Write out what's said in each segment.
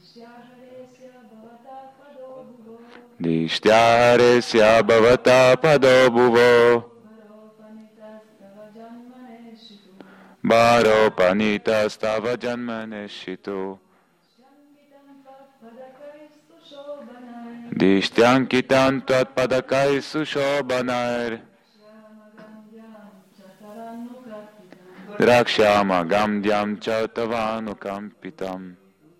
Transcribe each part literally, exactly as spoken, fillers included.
Dishtyāresya bhavata pado bhuvo Bharopanitas-tava janmane-shito Dishtyankitam tvat-padakais sushobhanair Drakshama gamdyam cha tavanukampitam.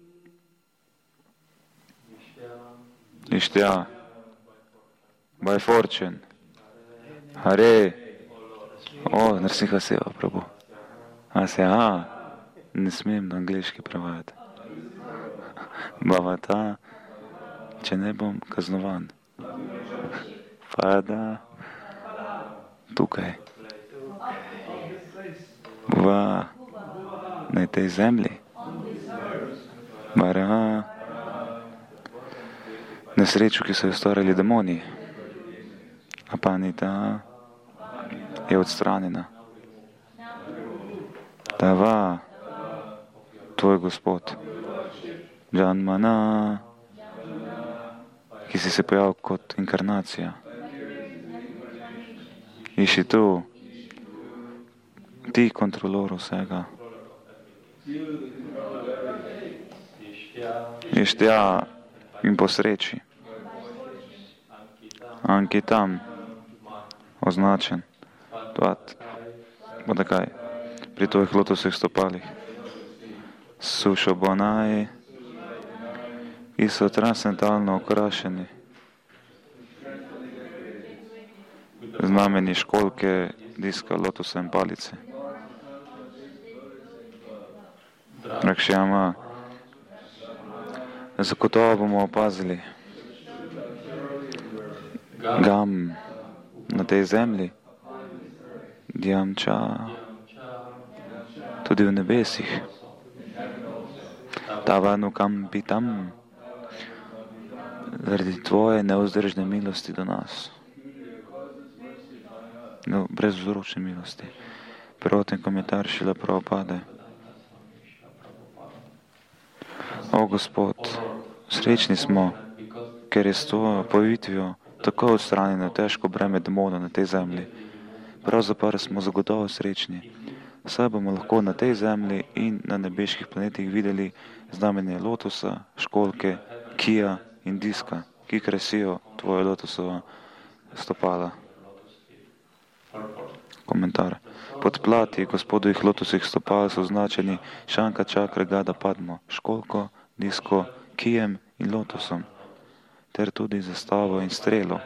Nishtya, by fortune. Hare. Oh, Narsiha Seva, Prabhu. A se, a, ne smem na angliški prevajati. Bhavata, če ne bom kaznovan. Pa da, tukaj. V, na tej zemlji. Mara, nesrečo, ki so jo storili demoni. Apanita je odstranjena. Tava, tvoj Gospod, Janmana, ki si se pojavil kot inkarnacija. Iši tu, ti kontrolor vsega. Ištja in po sreči. Ankitam, označen, tvat, podakaj, pri tvojih lotosih stopalih. Sušobonaj, ki so transcendentalno okrašeni. Znameni školke, diska, lotosa in palice. Rakšjama, zagotovo bomo opazili gam na tej zemlji, djamča tudi v nebesih. Tavanu kampitam, zaradi tvoje neuzdržne milosti do nas. No, brezvzročne milosti. Prvoten komentar Šrila Prabhupade. O Gospod, srečni smo, ker je s tvojo pojavitvijo tako odstranjeno težko breme demonov na tej zemlji. Pravzaprav smo zagotovo srečni, saj bomo lahko na tej zemlji in na nebeških planetih videli znamenje lotosa, školke, kija in diska, ki krasijo tvoje lotosova stopala. Komentar. Pod plati Gospodovih lotosih stopal so označeni šanka, čakra, gada, padmo, školko, disko, kijem in lotosom, ter tudi zastavo in strelo.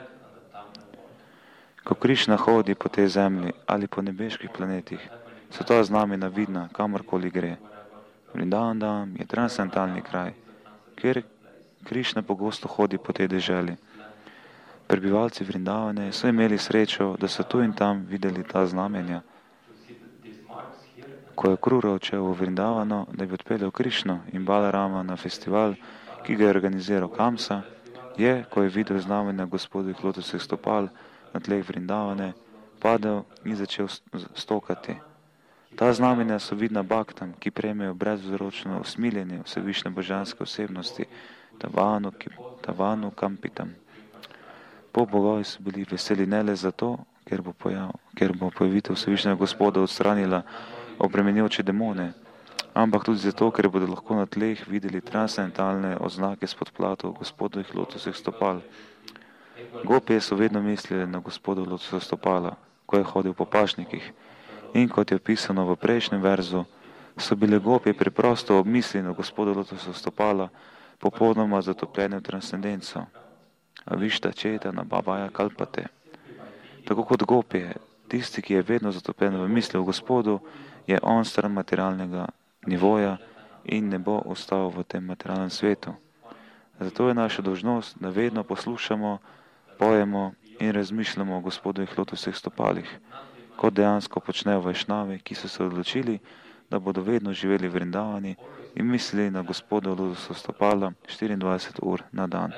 Ko Krišna hodi po tej zemlji ali po nebeških planetih, so ta znamena vidna, kamorkoli gre. Vrindavandam je transcendentalni kraj, kjer Krišna pogosto hodi po tej deželi. Prebivalci Vrindavane so imeli srečo, da so tu in tam videli ta znamenja. Ko je Krura odšel v Vrindavano, da bi odpeljal Krišno in Balarama na festival, ki ga je organiziral Kamsa, je, ko je videl znamenja Gospodovih lotosih stopal na tleh Vrindavane, padel in začel stokati. Ta znamenja so vidna bhaktam, ki prejmejo brezvzročno usmiljenje vsevišne božanske osebnosti, Tavanu, tavanu kampitam. Po bogovi so bili veseli ne le zato, ker bo, pojav, ker bo pojavitev vsevišnjega Gospoda odstranila obremenjujoče demone, ampak tudi zato, ker bodo lahko na tleh videli transcendentalne oznake s podplatov Gospodovih lotosih stopal. Gopije so vedno mislili na Gospodov lotosov stopala, ko je hodil po pašnikih, in kot je opisano v prejšnjem verzu, so bile gopije preprosto obmislili na Gospodov lotosov stopala, popolnoma zatopljene v transcendenco. Avišta četa na babaja kalpate. Tako kot gopije, tisti, ki je vedno zatopljen v misli o Gospodu, je on stran materialnega nivoja in ne bo ostal v tem materialnem svetu. Zato je naša dolžnost, da vedno poslušamo, pojemo in razmišljamo o Gospodovih lotosih stopalih, kot dejansko počnejo vajšnavi, ki so se odločili, da bodo vedno živeli v Vrindavani in mislili na Gospodov lotosov stopala štiriindvajset ur na dan.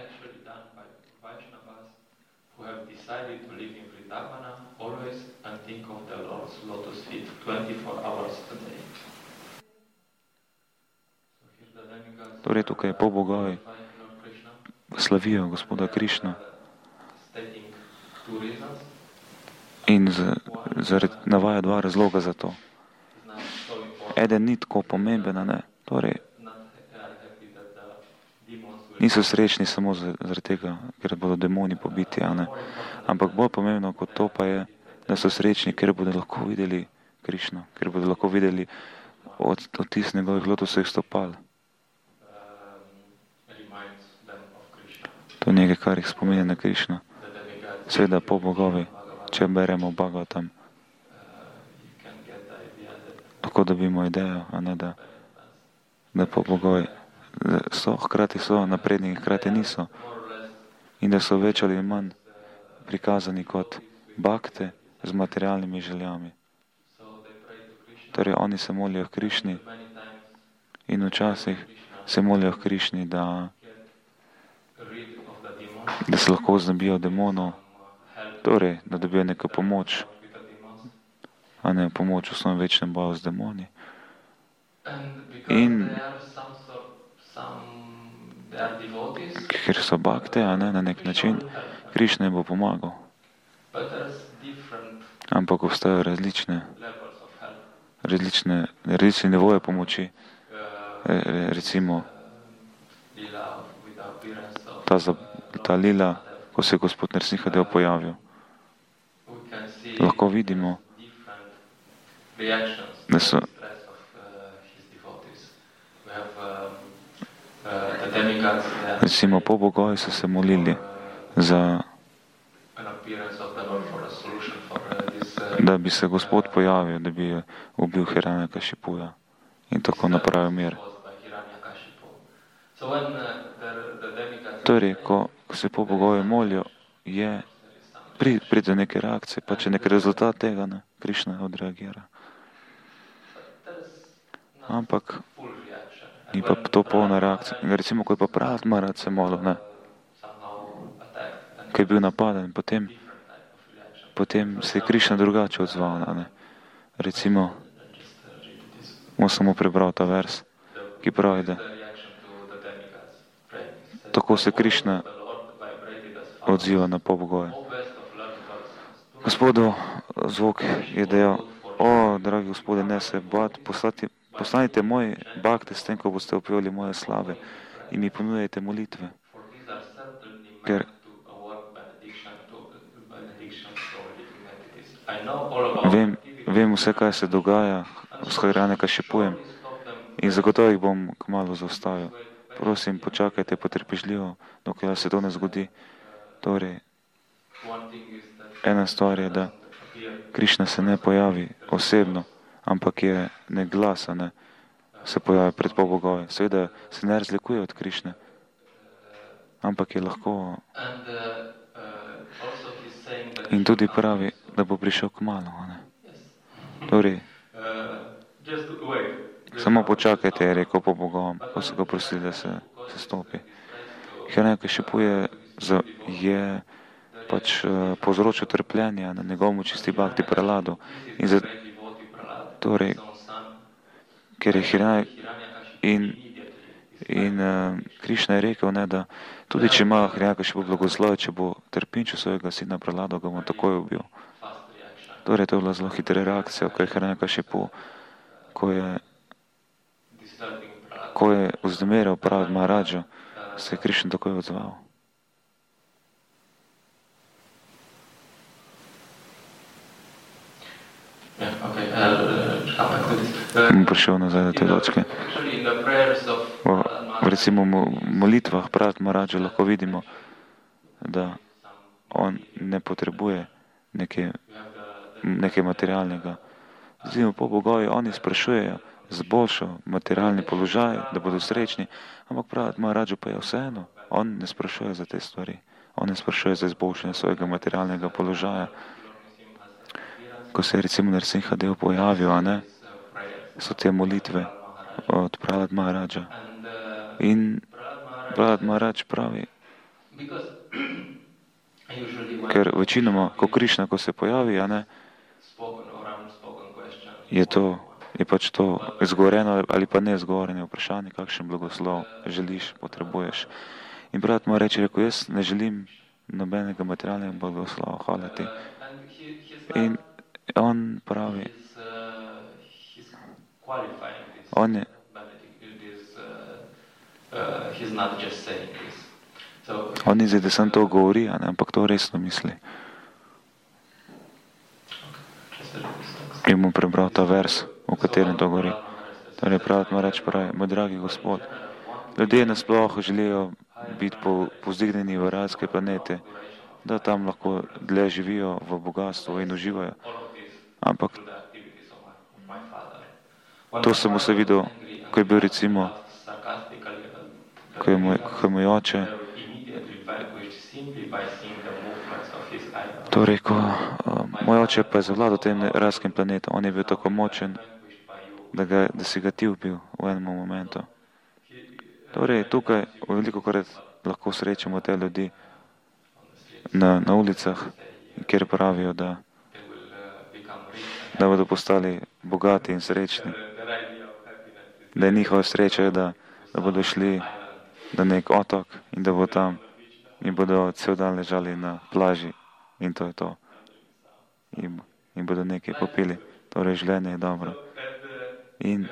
Torej tukaj polbogovi slavijo gospoda Krišno in z, zaradi, navaja dva razloga za to. Eden ni tako pomemben, ne? Torej, niso srečni samo zaradi tega, ker bodo demoni pobiti, a ne? Ampak bolj pomembno kot to pa je, da so srečni, ker bodo lahko videli Krišno, ker bodo lahko videli od, odtis njegovih lotosovih stopal. To je nekaj, kar jih spominja na Krišno. Seveda po bogovi, če beremo Bhagavatam, lahko dobimo idejo, a ne, da, da po bogovi so, hkrati so napredni, hkrati niso. In da so več ali manj prikazani kot bakte z materialnimi željami. Torej, oni se molijo Krišni in včasih se molijo Krišni, da, da se lahko znebijo demonov, torej, da dobijo neko pomoč, a ne pomoč v svojem večnem boju z demoni. In ker so bakte, a ne, na nek način, Krišna jim bo pomagal. Ampak obstajajo različne, različne, različne nivoje pomoči. Re, recimo, ta, ta lila, ko se je gospod Nrsinhadev pojavil, lahko vidimo, da so recimo po bogovi so se molili za, da bi se gospod pojavil, da bi ubil Hiranyakashipuja in tako napravil mir. Torej, ko, ko se po bogovi molijo, je pride neke reakcije, pa če nek rezultat tega, ne, Krišna odreagira. Ampak ni pa to polna reakcija. Recimo, ko je pa Prahlad Maharaj se molil, ne, ko je bil napaden, potem, potem se je Krišna drugače odzval, ne. Recimo, bom samo prebral ta vers, ki pravi, da tako se Krišna odziva na pobogoje. Gospodu zvok je dejal, o, dragi gospode, ne se bati, poslati, poslanite moje bakte s tem, ko boste opevali moje slave in mi ponujajte molitve. Ker vem, vem vse, kaj se dogaja s Hiranyakashipujem in zagotovo jih bom kmalu zaustavil. Prosim, počakajte potrpežljivo, dokler se to ne zgodi. Torej, ena stvar je, da Krišna se ne pojavi osebno, ampak je nek glas, ne, se pojavi pred pobogovi. Seveda se ne razlikuje od Krišne, ampak je lahko. In tudi pravi, da bo prišel kmalu, ne. Torej, samo počakajte, je rekel pobogovom, ko so ga prosili, da se, se stopi. Hiranyakashipu je, je pač povzročil trpljenje na njegovemu čisti bhakti Prahladu. In za, torej, ker je Hiranya in, in uh, Krišna je rekel, ne, da tudi če ima Hiranyakashipu blagoslov, če bo trpinčil svojega sina Prahladu, ga bo takoj ubil. Torej, to je bila zelo hitra reakcija, ko je Hiranyakashipu, ko je ko je vznemiril Prahlad Maharaja, se je Krišna takoj odzval. Bom prišel nazaj do te točke. V, recimo v molitvah Prahlad Maharaja lahko vidimo, da on ne potrebuje nekaj, nekaj materialnega. Zdaj, po bogovi oni sprašujejo z boljšo materialni položaj, da bodo srečni, ampak Prahlad Maharaja pa je vseeno. On ne sprašuje za te stvari. On ne sprašuje za izboljšanje svojega materialnega položaja. Ko se je recimo Nrsinhadev pojavil, a ne, so te molitve od Prahlad Maharaja. In Prahlad Maharaj pravi, ker večinoma, ko Krišna, ko se pojavi, a ne, je to je pač to izgovoreno ali pa ne izgovoreno vprašanje, kakšen blagoslov želiš, potrebuješ. In brat mu reče, rekel, jaz ne želim nobenega materialnega blagoslova, hvala ti. In on pravi, on je, on ni zdaj, da sem to govori, ne, ampak to resno misli. In mu prebral ta vers, v katerem to govori. Torej pravi, mu reče, pravi, moj dragi Gospod, ljudje nasploh želijo biti povzdignjeni v rajske planete, da tam lahko dlje živijo v bogatstvu in uživajo. Ampak to sem vse videl, ko je bil recimo, ko je moj, ko je moj oče, torej, ko uh, moj oče pa je zavladal tem rajskim planetom, on je bil tako močen, da, ga, da si ga ti ubil v enem momentu. Torej, tukaj veliko krat lahko srečamo te ljudi na, na ulicah, kjer pravijo, da, da bodo postali bogati in srečni. Da je njihova sreča, da, da bodo šli na nek otok in da bo tam in bodo cel dan ležali na plaži in to je to. In, in bodo nekaj popili. Torej, življenje je dobro. In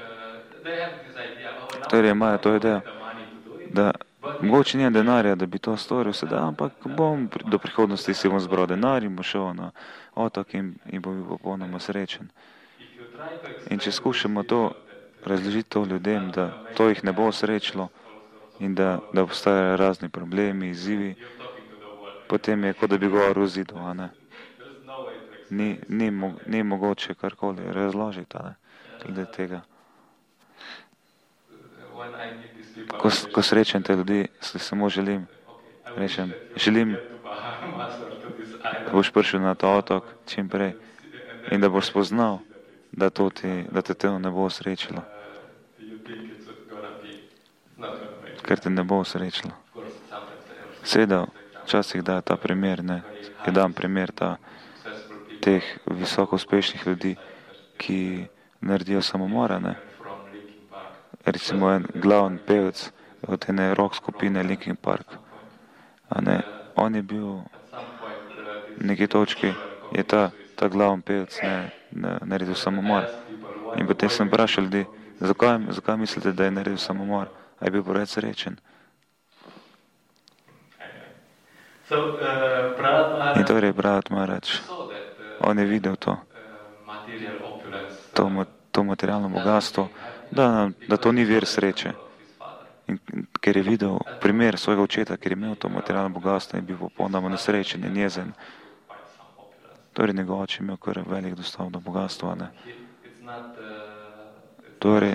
torej imajo to idejo, da mogoče nijem denarja, da bi to storil sedaj, ampak bom do prihodnosti si bom zbral denar in bom šel na otok in, in bom bil popolnoma srečen. In če skušamo to razložiti to ljudem, da to jih ne bo srečilo in da, da obstajajo razni problemi, izzivi, potem je kot da bi govoril v zidu, a ne. Ni, ni, ni mogoče karkoli razložiti, a ne, glede tega. Ko, ko srečam te ljudi, se samo želim, rečem, želim, da boš prišel na ta otok čim prej in da boš spoznal, da, to ti, da te to ne bo srečilo. Ker te ne bo srečilo. Seveda, včasih da ta primer, ne, je dam primer ta, teh visoko uspešnih ljudi, ki naredijo samomora, ne. Recimo en glavni pevec od ene rock skupine Linkin Park, a ne, on je bil v neki točki, je ta, ta glavni pevec, ne, ne, naredil samomor. In potem sem vprašal ljudi, zakaj, zakaj mislite, da je naredil samomor? A je bil preveč srečen? In torej brat Maharač, on je videl to, to, to materialno bogatstvo, da, da to ni vir sreče. In ker je videl primer svojega očeta, ker je imel to materialno bogatstvo in bil popolnoma nesrečen in jezen, torej njegov oče je imel kar velik dostop do bogatstva, ne. Torej,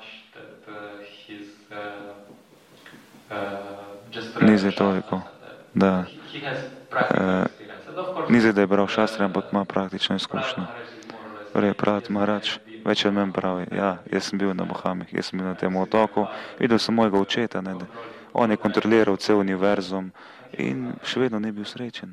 ni zdaj toliko, da uh, ni zdaj, da je bral šastre, ampak ima praktično izkušnjo. Torej, pravi Maharač, več od meni pravi, ja, jaz sem bil na Bahamih, jaz sem bil na tem otoku, videl sem mojega očeta, ne, da on je kontroliral cel univerzum in še vedno ni bil srečen.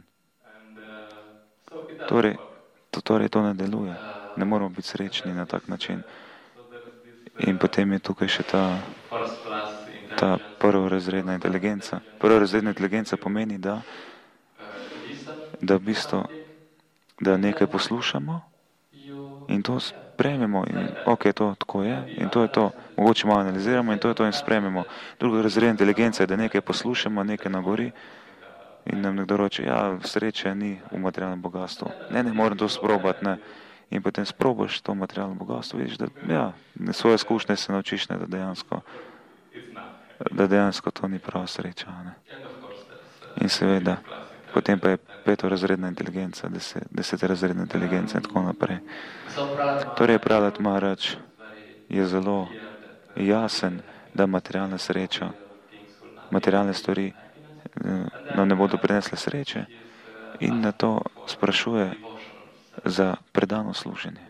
Torej, to, torej to ne deluje. Ne moramo biti srečni na tak način. In potem je tukaj še ta, ta prvorazredna inteligenca. Prvorazredna inteligenca pomeni, da, da v bistvu, da nekaj poslušamo in to sprejmemo in ok, to tako je in to je to. Mogoče malo analiziramo in to je to in sprejmemo. Druga razredna inteligenca je, da nekaj poslušamo, nekaj nagori in nam nekdo reče, ja, sreče ni v materialnem bogatstvu. Ne, ne, moram to sprobati, ne. In potem sprobaš to materialno bogatstvo, vidiš, da ja, svoje izkušnje se naučiš, ne, da dejansko, da dejansko to ni prava sreča, ne. In seveda, potem pa je petorazredna inteligenca, deset, desetrazredna inteligenca in tako naprej. Torej, Prahlad Maharač je zelo jasen, da materialna sreča, materialne stvari nam ne bodo prinesle sreče in na to sprašuje za predano služenje.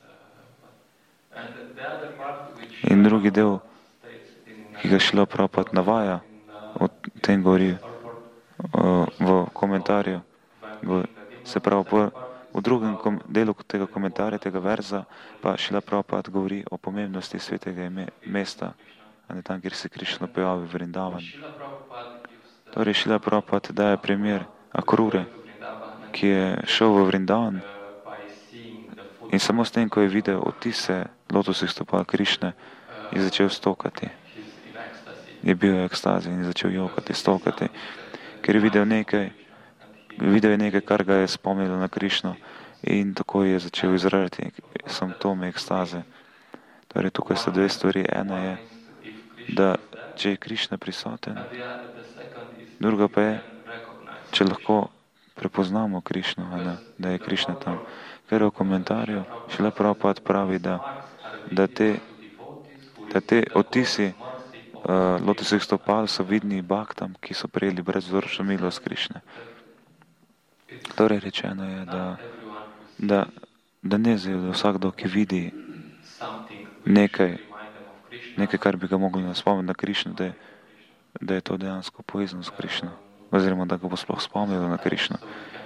In drugi del, ki ga Šrila Prabhupada navaja, o tem govori v komentarju, se pravi, V drugem kom, delu tega komentarja, tega verza, pa Šrila Prabhupada govori o pomembnosti svetega ime, mesta, a ne tam, kjer se Krišna pojavi v Vrindavan. Torej, Šrila Prabhupada daje primer Akrure, ki je šel v Vrindavan in samo s tem, ko je videl odtise lotosih stopal Krišne, je začel stokati. Je bil v ekstazi in je začel jokati, stokati, ker je videl nekaj, videl je nekaj, kar ga je spomnilo na Krišno in tako je začel izražati simptome ekstaze. Torej, tukaj so dve stvari. Ena je, da če je Krišna prisoten, druga pa je, če lahko prepoznamo Krišno, ne, da je Krišna tam. Ker v komentarju Šrila Prabhupada pravi, da, da, te, da te odtisi uh, lotosih stopal so vidni baktam, ki so prejeli brezvzročno milost Krišne. Torej, rečeno je, da, da, da ne zelo vsakdo, ki vidi nekaj, nekaj, kar bi ga mogli spomniti na Krišno, da, da je to dejansko povezano s Krišno, oziroma da ga bo sploh spomnilo na Krišno.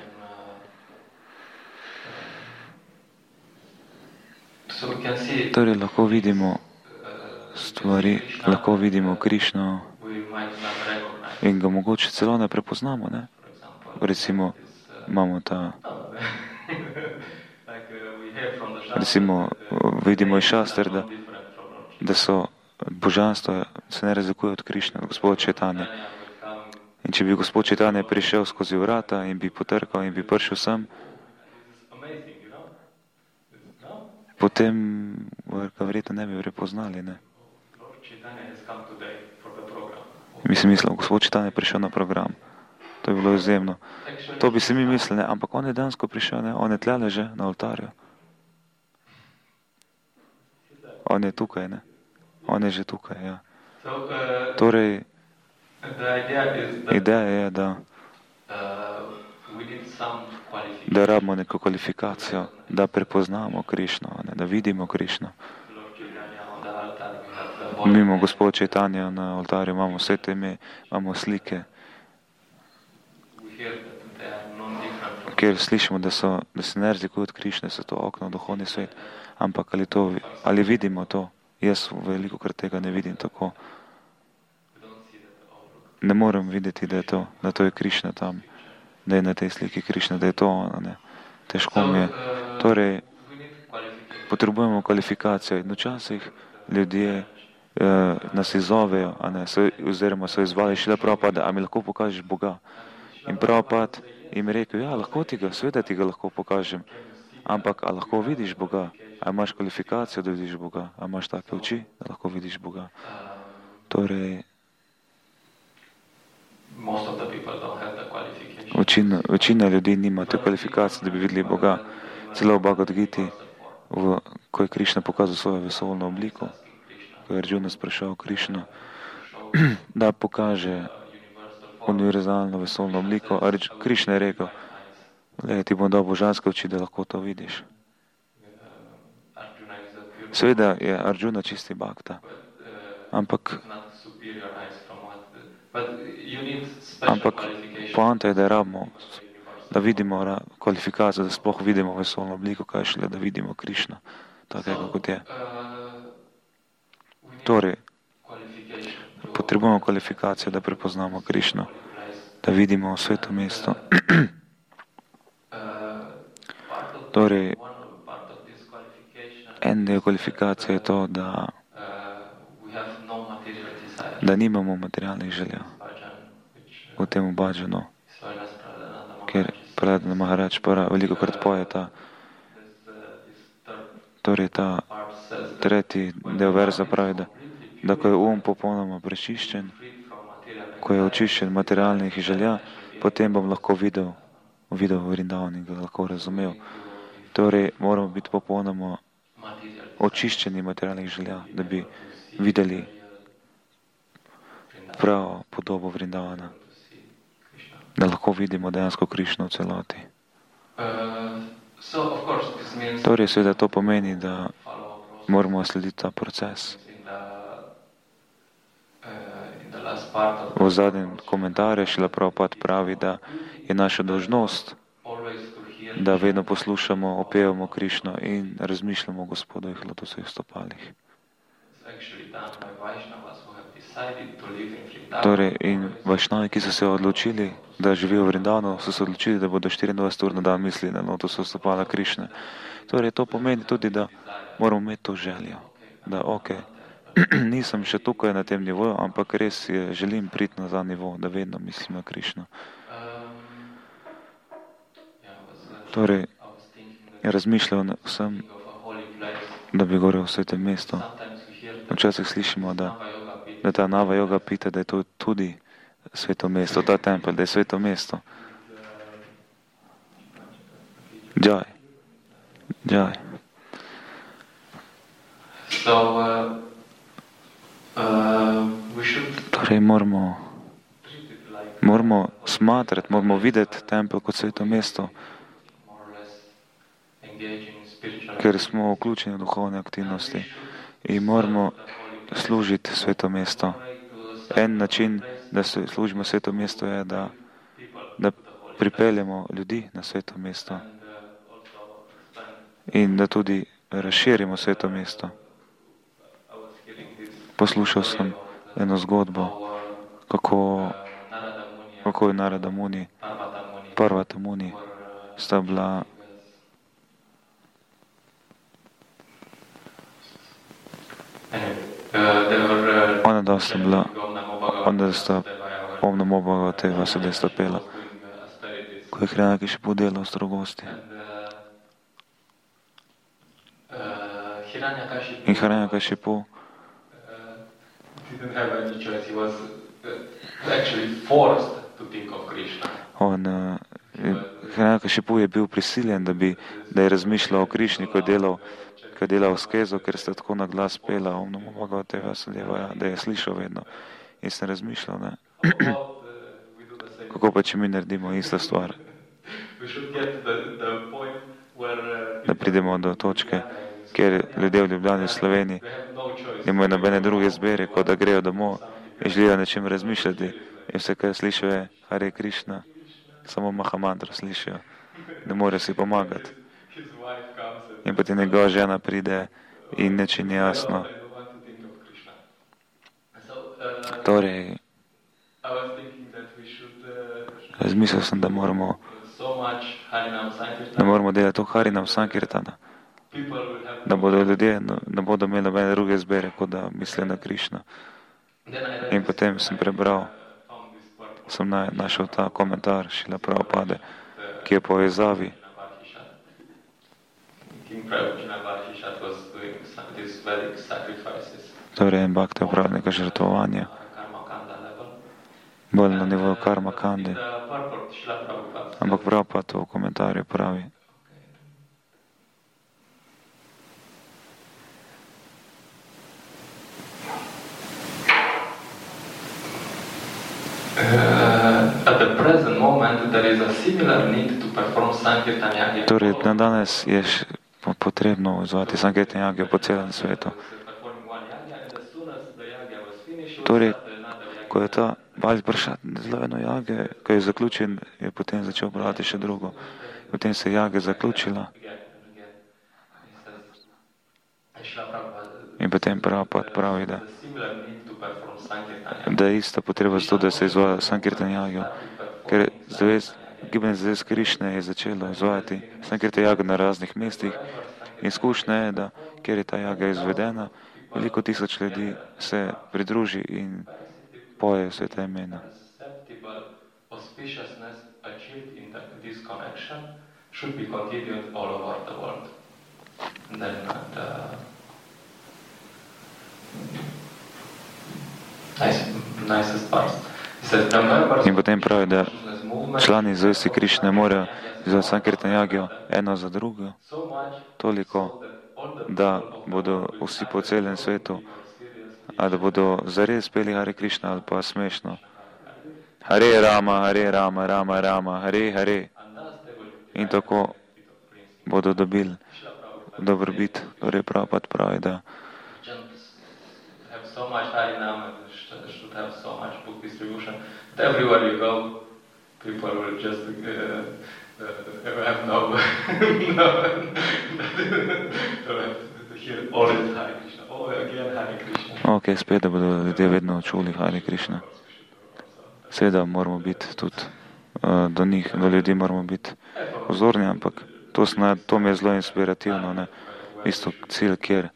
Torej, lahko vidimo stvari, lahko vidimo Krišno in ga mogoče celo ne prepoznamo, ne? Recimo, imamo ta, recimo, vidimo iz šaster, da, da so božanstva, se ne razlikuje od Krišne, od gospoda Čaitanje. In če bi gospod Čaitanje prišel skozi vrata in bi potrkal in bi prišel sem, potem ga verjetno ne bi prepoznali, ne? Mislim, mislim, gospod Čaitanje je prišel na program. To je bilo izjemno. To bi se mi mislili, ne? Ampak on je dejansko prišel, ne? On je tle leže na oltarju. On je tukaj, ne? On je že tukaj, ja. Torej, ideja je, da da rabimo neko kvalifikacijo, da prepoznamo Krišno, ne? Da vidimo Krišno. Mimo gospod Čaitanja na oltarju imamo vse te ime, imamo slike, kjer slišimo, da, so, da se ne razlikujejo od Krišne, so to okno v duhovni svet, ampak ali, to, ali vidimo to? Jaz veliko krat tega ne vidim tako. Ne morem videti, da je to, da to je Krišna tam, da je na tej sliki Krišna, da je to ona, ne. Težko mi je. Torej, potrebujemo kvalifikacijo in včasih ljudje eh, nas izzovejo, a ne, so, oziroma so izvali Šrila Prabhupada, a mi lahko pokažeš Boga. In Prabhupada jim je rekel, ja, lahko ti ga, seveda ti ga lahko pokažem, ampak a lahko vidiš Boga? A imaš kvalifikacijo, da vidiš Boga? A imaš take oči, da lahko vidiš Boga? Torej, večina, večina ljudi nima te kvalifikacije, da bi videli Boga. Celo v Bhagavad Giti, v, ko je Krišna pokazal svojo vesoljno obliko, ko je Arjuna sprašal Krišno, da pokaže univerzalno vesoljno obliko, a Krišna je rekel, le, ti bom dal božanske oči, da lahko to vidiš. Seveda je Arjuna čisti bhakta, ampak ampak poanta je, da rabimo, da vidimo kvalifikacijo, da sploh vidimo vesoljno obliko, kaj šele, da vidimo Krišno, takega kot je. Torej, potrebujemo kvalifikacijo, da prepoznamo Krišno, da vidimo sveto mesto. Torej, en del kvalifikacije je to, da, da nimamo materialnih želja v tem bhajanu, ker Prahlada Maharač veliko krat poje ta, torej ta tretji del verza pravi, da, da ko je um popolnoma prečiščen, ko je očiščen materialnih želja, potem bom lahko videl, videl Vrindavan in ga lahko razumel. Torej, moramo biti popolnoma očiščeni materialnih želja, da bi videli pravo podobo Vrindavana, da lahko vidimo dejansko Krišno v celoti. Torej, seveda to pomeni, da moramo slediti ta proces. V zadnjem komentarju Šrila Prabhupada pravi, da je naša dolžnost da vedno poslušamo, opevamo Krišno in razmišljamo o Gospodovih lotosovih stopalih. Torej, in Vajšnavi, ki so se odločili, da živijo v Vrindavanu, so se odločili, da bodo štiriindvajset ur na dan mislili na lotosov stopala Krišne. Torej, to pomeni tudi, da moramo imeti to željo, da ok, nisem še tukaj na tem nivoju, ampak res je, želim priti na ta nivo, da vedno mislim na Krišno. Torej, razmišljal sem, da bi govoril o svetem mestu. Včasih slišimo, da, da ta Nava Yoga pita, da je to tudi sveto mesto, ta tempelj, da je sveto mesto. Džaj. Džaj. Torej, moramo, moramo smatrati, moramo videti tempelj kot sveto mesto, ker smo vključeni v duhovne aktivnosti in moramo služiti sveto mesto. En način, da se služimo sveto mesto, je, da, da pripeljemo ljudi na sveto mesto in da tudi razširimo sveto mesto. Poslušal sem eno zgodbo, kako, kako je Narada Muni, Parvata Muni sta bila ona dva sta bila, ona sta Om Namo Bhagavate Vasudeva pela, ko je Hiranyakashipu delal v strogosti. In Hiranyakashipu on, Hiranyakashipu je bil prisiljen, da, bi, da je razmišljal o Krišni, ko je delal, ko je delal askezo, ker sta tako na glas pela Om Namo Bhagavate Vasudeva, da je slišal vedno. In sem razmišljal, ne, kako pa če mi naredimo isto stvar, da pridemo do točke, kjer ljudje v Ljubljani, v Sloveniji nimajo nobene druge izbire, kot da grejo domov in želijo nečem razmišljati in vse, kar slišijo, je Hare Krišna, samo Mahamantro slišijo, ne more si pomagati. In potem njegova žena pride in nič ni jasno. Torej, razmislil sem, da moramo, da moramo delati to Harinam Sankirtana, da bodo ljudje, ne bodo imeli nobene druge izbire, kot da mislijo na Krišno. In potem sem prebral, sem našel ta komentar Šrila Prabhupade, ki je povezavi. Torej, en bhakti opravlja nekaj žrtvovanja, bolj na nivoju karma kandi. Ampak Prabhupada to v komentarju pravi. Torej, na danes je potrebno izvajati Sankirtan jagjo po celem svetu. Torej, ko je ta Bali prišel zelo eno jage, ko je zaključen, je potem začel brati še drugo. Potem se je jage zaključila. In potem Prabhupada pravi, da, da je ista potreba za to, da se izvaja Sankirtan jagjo, ker zavez, Gibanje zavez Krišne je začelo izvajati Sankirtan jagjo na raznih mestih in izkušnja je, da kjer je ta jaga izvedena, veliko tisoč ljudi se pridruži in poje sveta imena. In potem pravi, da člani zavesti Krišne morajo izvajati Sankirtan jagjo eno za drugo, toliko, da bodo vsi po celem svetu, a da bodo zares peli Hare Krišna ali pa smešno. Hare Rama, Hare Rama, Rama Rama, Hare Hare. In tako bodo dobili dobrobit. Torej Prabhupada pravi, da Ok, spet, da bodo ljudje vedno čuli Hare Krishna. Seveda moramo biti tudi uh, do njih, do ljudi moramo biti pozorni, ampak to, sna, to mi je zelo inspirativno, ne? Isto cilj, kjer.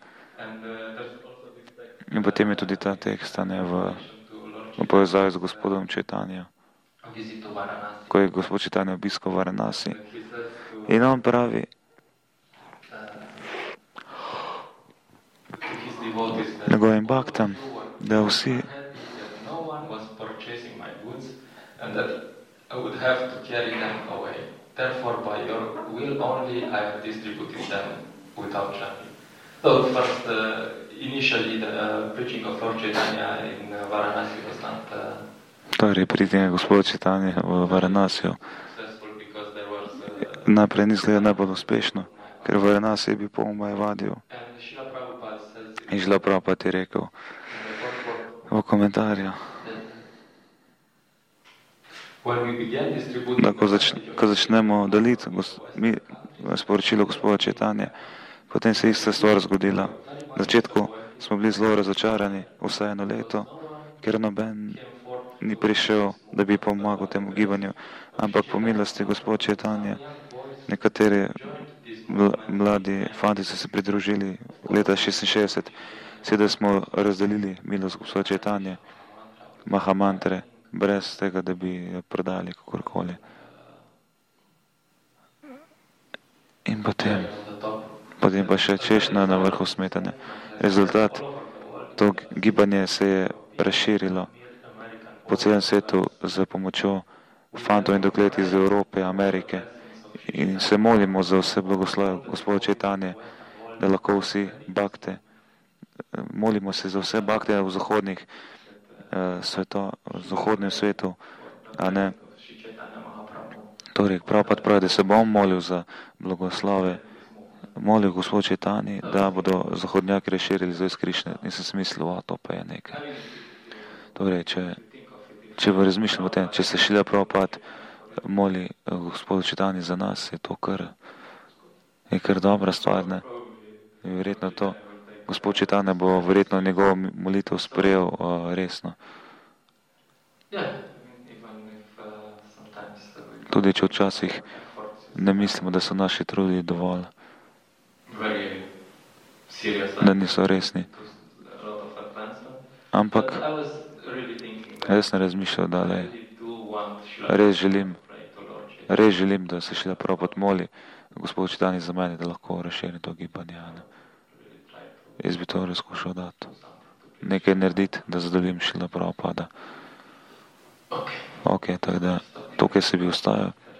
In potem je tudi ta tekst, ne, v, v povezavi z gospodom Čaitanjem, ko je gospod Čaitanja obiskal Varanasi. In on pravi, njegovim baktam, da vsi So first, uh, initially the uh, preaching of Lord Chaitanya in uh, Varanasi was not uh, torej pridjenje gospoda Čaitanje v Varanasiju successful because there was uh, najprej ni izgledalo najbolj uspešno, ker v Varanasi je bil poln Majavadijev. and Srila Prabhupada says In Srila Prabhupada je rekel in the purport v komentarju, that when we began distributing da ko, zač, ko začnemo deliti gos, mi, sporočilo gospoda Čaitanje, potem se je ista stvar zgodila. Na začetku smo bili zelo razočarani vse eno leto, ker noben ni prišel, da bi pomagal temu gibanju, ampak po milosti gospod Čaitanje, nekateri mladi fanti so se pridružili leta šestinšestdeset, sedaj smo razdelili milost gospoda Čaitanje, mahamantre, brez tega, da bi jo prodali kakorkoli. In potem potem pa še češnja na vrhu smetane. Rezultat, to gibanje se je razširilo po celem svetu z pomočjo fantov in deklet iz Evrope, Amerike in se molimo za vse blagoslove gospoda Čaitanje, da lahko vsi bakte, molimo se za vse bakte v zahodnih eh, sveto, v zahodnem svetu, a ne. Torej, Prabhupada pravi, da se bom molil za blagoslove, molil gospod Čaitanje, da bodo zahodnjaki razširili zvest Krišne. Nisem si mislil, o, to pa je nekaj. Torej, če, če v razmišljamo o tem, če se Srila Prabhupada moli gospodu Čaitanje za nas, je to kar, je kar dobra stvar, ne? In verjetno to, gospod Čaitanje bo verjetno njegovo molitev sprejel uh, resno. Tudi če včasih ne mislimo, da so naši trudi dovolj, da niso resni. Ampak jaz sem razmišljal, da le, res želim, res želim, da se Srila Prabhupada moli gospod Čaitanje za mene, da lahko razširim to gibanje. Ne? Jaz bi to razkušal dati. Nekaj narediti, da zadovoljim Srila Prabhupada. Ok, tako da tukaj se bi ustavil.